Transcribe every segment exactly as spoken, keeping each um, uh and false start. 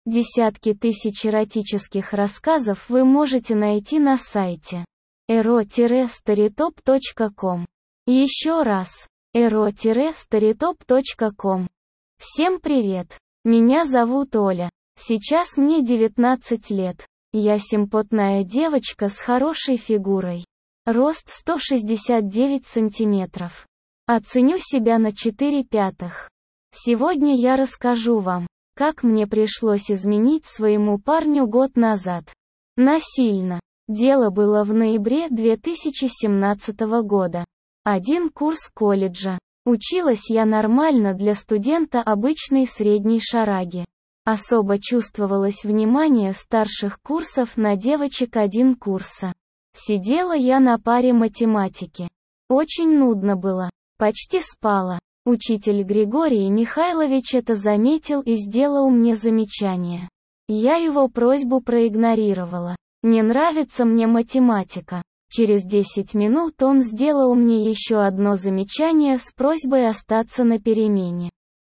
Десятки тысяч эротических рассказов вы можете найти на сайте эро старитоп точка ком. Еще раз, эро старитоп точка ком. Всем привет! Меня зовут Оля. Сейчас мне девятнадцать лет. Я симпотная девочка с хорошей фигурой. Рост сто шестьдесят девять сантиметров. Оценю себя на четыре пятых. Сегодня я расскажу вам, как мне пришлось изменить своему парню год назад. Насильно. Дело было в ноябре две тысячи семнадцатого года. Один курс колледжа. Училась я нормально для студента обычной средней шараги. Особо чувствовалось внимание старших курсов на девочек один курса. Сидела я на паре математики. Очень нудно было. Почти спала. Учитель Григорий Михайлович это заметил и сделал мне замечание. Я его просьбу проигнорировала. Не нравится мне математика. Через десять минут он сделал мне еще одно замечание с просьбой остаться на перемене.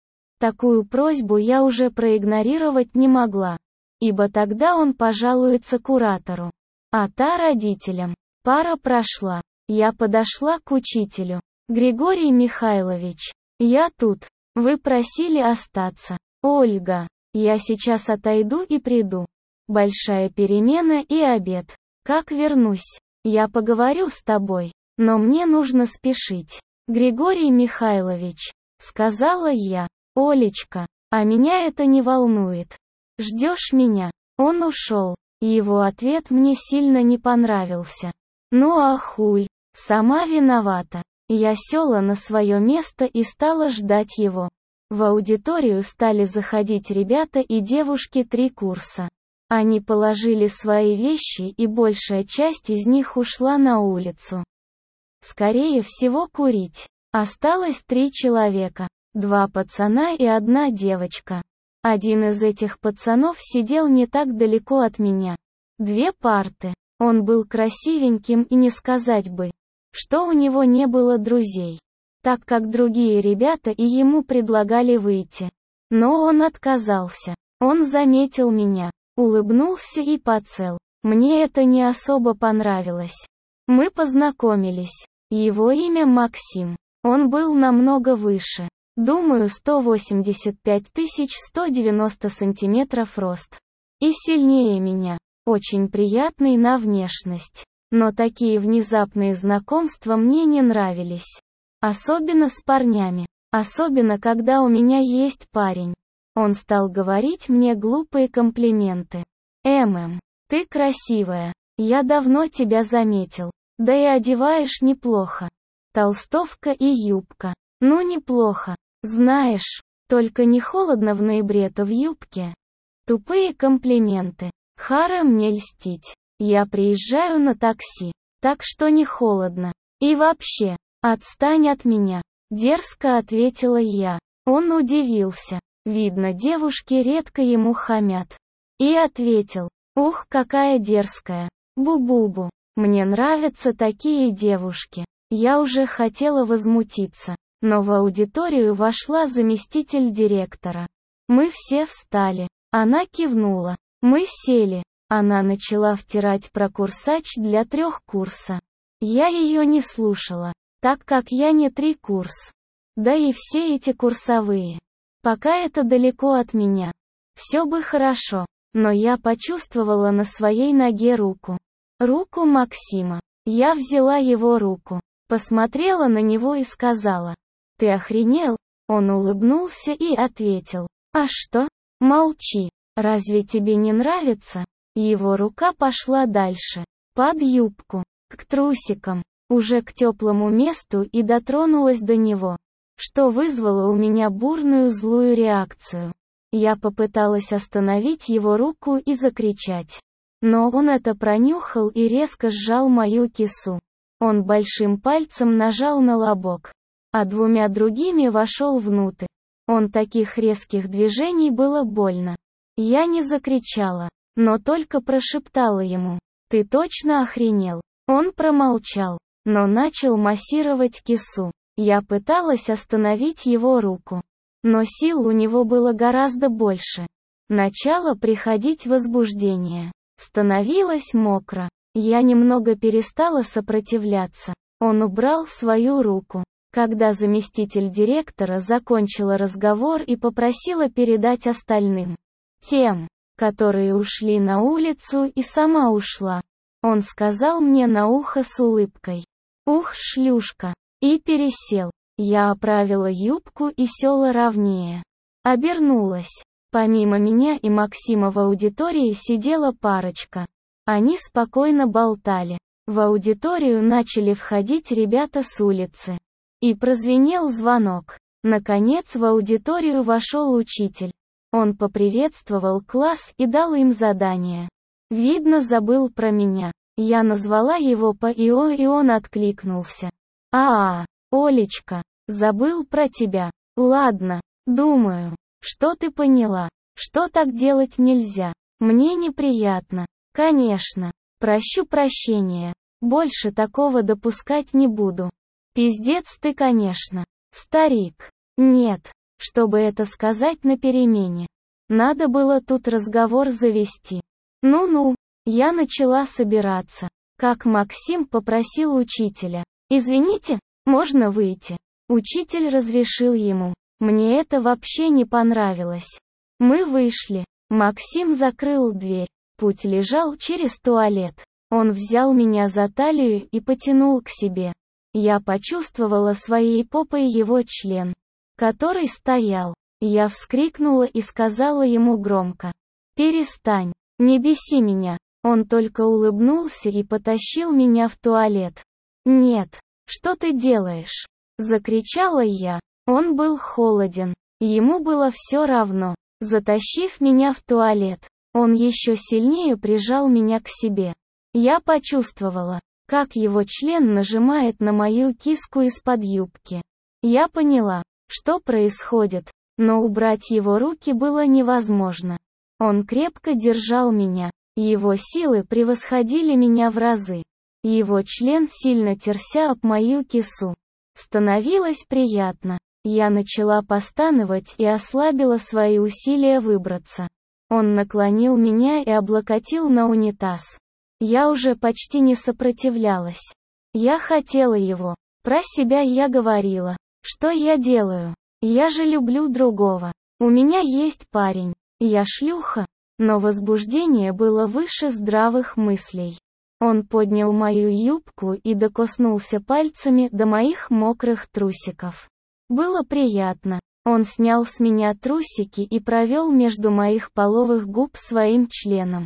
Такую просьбу я уже проигнорировать не могла, ибо тогда он пожалуется куратору, а та родителям. Пара прошла. Я подошла к учителю. Григорий Михайлович, я тут. Вы просили остаться. Ольга, я сейчас отойду и приду. Большая перемена и обед. Как вернусь, я поговорю с тобой, но мне нужно спешить. Григорий Михайлович, сказала я. Олечка, а меня это не волнует. Ждешь меня? Он ушел. Его ответ мне сильно не понравился. Ну а хуль, сама виновата. Я села на свое место и стала ждать его. В аудиторию стали заходить ребята и девушки три курса. Они положили свои вещи, и большая часть из них ушла на улицу. Скорее всего, курить. Осталось три человека. Два пацана и одна девочка. Один из этих пацанов сидел не так далеко от меня. Две парты. Он был красивеньким, и не сказать бы, что у него не было друзей, так как другие ребята и ему предлагали выйти. Но он отказался. Он заметил меня, улыбнулся и поцел. Мне это не особо понравилось. Мы познакомились. Его имя Максим. Он был намного выше. Думаю, сто восемьдесят пять тысяч сто девяносто сантиметров рост. И сильнее меня. Очень приятный на внешность. Но такие внезапные знакомства мне не нравились. Особенно с парнями. Особенно когда у меня есть парень. Он стал говорить мне глупые комплименты. «ММ, ты красивая. Я давно тебя заметил. Да и одеваешь неплохо. Толстовка и юбка. Ну неплохо. Знаешь, только не холодно в ноябре-то в юбке». Тупые комплименты. Хара мне льстить. Я приезжаю на такси, так что не холодно. И вообще, отстань от меня. Дерзко ответила я. Он удивился. Видно, девушки редко ему хамят. И ответил. Ух, какая дерзкая. Бу-бу-бу. Мне нравятся такие девушки. Я уже хотела возмутиться. Но в аудиторию вошла заместитель директора. Мы все встали. Она кивнула. Мы сели. Она начала втирать про курсач для трех курса. Я ее не слушала, так как я не три курс. Да и все эти курсовые. Пока это далеко от меня. Все бы хорошо, но я почувствовала на своей ноге руку. Руку Максима. Я взяла его руку, посмотрела на него и сказала. «Ты охренел?» Он улыбнулся и ответил. «А что? Молчи. Разве тебе не нравится?» Его рука пошла дальше, под юбку, к трусикам, уже к теплому месту и дотронулась до него, что вызвало у меня бурную злую реакцию. Я попыталась остановить его руку и закричать. Но он это пронюхал и резко сжал мою кису. Он большим пальцем нажал на лобок, а двумя другими вошел внутрь. Он таких резких движений было больно. Я не закричала, но только прошептала ему. «Ты точно охренел?» Он промолчал, но начал массировать кису. Я пыталась остановить его руку, но сил у него было гораздо больше. Начало приходить возбуждение. Становилось мокро. Я немного перестала сопротивляться. Он убрал свою руку. Когда заместитель директора закончила разговор и попросила передать остальным, тем, которые ушли на улицу, и сама ушла, он сказал мне на ухо с улыбкой: «Ух, шлюшка!» и пересел. Я оправила юбку и села ровнее. Обернулась. Помимо меня и Максима в аудитории сидела парочка. Они спокойно болтали. В аудиторию начали входить ребята с улицы. И прозвенел звонок. Наконец в аудиторию вошел учитель. Он поприветствовал класс и дал им задание. Видно, забыл про меня. Я назвала его по ИО, и он откликнулся. «А, Олечка, забыл про тебя. Ладно, думаю, что ты поняла, что так делать нельзя. Мне неприятно. Конечно, прощу прощения. Больше такого допускать не буду. Пиздец ты, конечно, старик. Нет, чтобы это сказать на перемене. Надо было тут разговор завести. Ну-ну, я начала собираться, как Максим попросил учителя. Извините, можно выйти? Учитель разрешил ему. Мне это вообще не понравилось. Мы вышли. Максим закрыл дверь. Путь лежал через туалет. Он взял меня за талию и потянул к себе. Я почувствовала своей попой его член, который стоял. Я вскрикнула и сказала ему громко: «Перестань, не беси меня». Он только улыбнулся и потащил меня в туалет. «Нет, что ты делаешь?» — закричала я. Он был холоден. Ему было все равно. Затащив меня в туалет, он еще сильнее прижал меня к себе. Я почувствовала, как его член нажимает на мою киску из-под юбки. Я поняла, что происходит, но убрать его руки было невозможно. Он крепко держал меня. Его силы превосходили меня в разы. Его член сильно терся об мою кису. Становилось приятно. Я начала постановать и ослабила свои усилия выбраться. Он наклонил меня и облокотил на унитаз. Я уже почти не сопротивлялась. Я хотела его. Про себя я говорила: что я делаю? Я же люблю другого. У меня есть парень. Я шлюха. Но возбуждение было выше здравых мыслей. Он поднял мою юбку и докоснулся пальцами до моих мокрых трусиков. Было приятно. Он снял с меня трусики и провел между моих половых губ своим членом.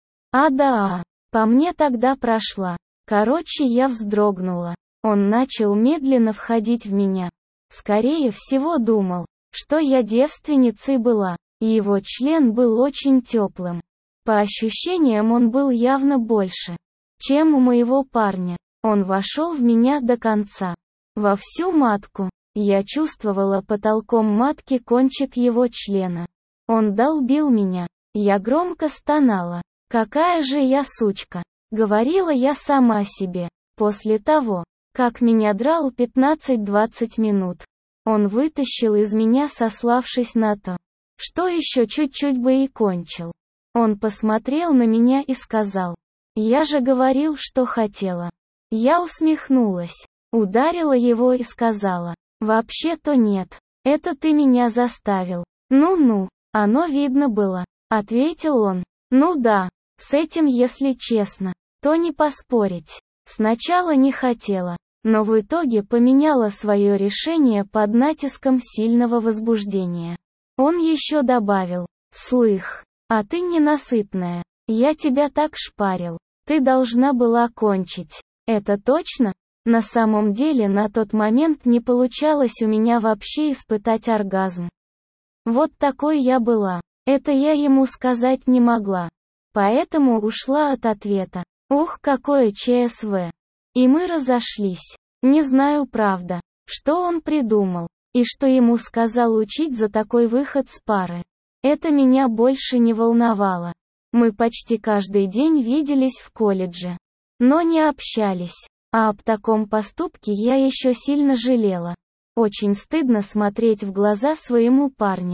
А да, по мне тогда прошла. Короче, я вздрогнула. Он начал медленно входить в меня. Скорее всего думал, что я девственницей была. Его член был очень теплым. По ощущениям он был явно больше, чем у моего парня. Он вошел в меня до конца. Во всю матку. Я чувствовала потолком матки кончик его члена. Он долбил меня. Я громко стонала. «Какая же я сучка!» — говорила я сама себе. После того, как меня драл пятнадцать-двадцать минут, он вытащил из меня, сославшись на то, что еще чуть-чуть бы и кончил. Он посмотрел на меня и сказал: «Я же говорил, что хотела». Я усмехнулась, ударила его и сказала: «Вообще-то нет, это ты меня заставил». «Ну-ну, оно видно было», — ответил он. «Ну да, с этим, если честно, то не поспорить. Сначала не хотела, но в итоге поменяла свое решение под натиском сильного возбуждения». Он еще добавил: «Слых, а ты ненасытная. Я тебя так шпарил. Ты должна была кончить. Это точно?» На самом деле на тот момент не получалось у меня вообще испытать оргазм. Вот такой я была. Это я ему сказать не могла. Поэтому ушла от ответа. Ух, какое ЧСВ. И мы разошлись. Не знаю, правда, что он придумал, и что ему сказал учить за такой выход с пары. Это меня больше не волновало. Мы почти каждый день виделись в колледже, но не общались. А об таком поступке я еще сильно жалела. Очень стыдно смотреть в глаза своему парню.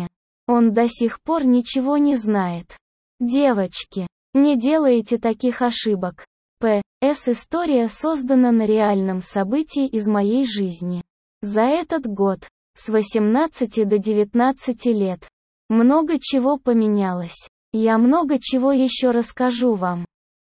Он до сих пор ничего не знает. Девочки, не делайте таких ошибок. П. С. История создана на реальном событии из моей жизни. За этот год, с восемнадцати до девятнадцати лет, много чего поменялось. Я много чего еще расскажу вам.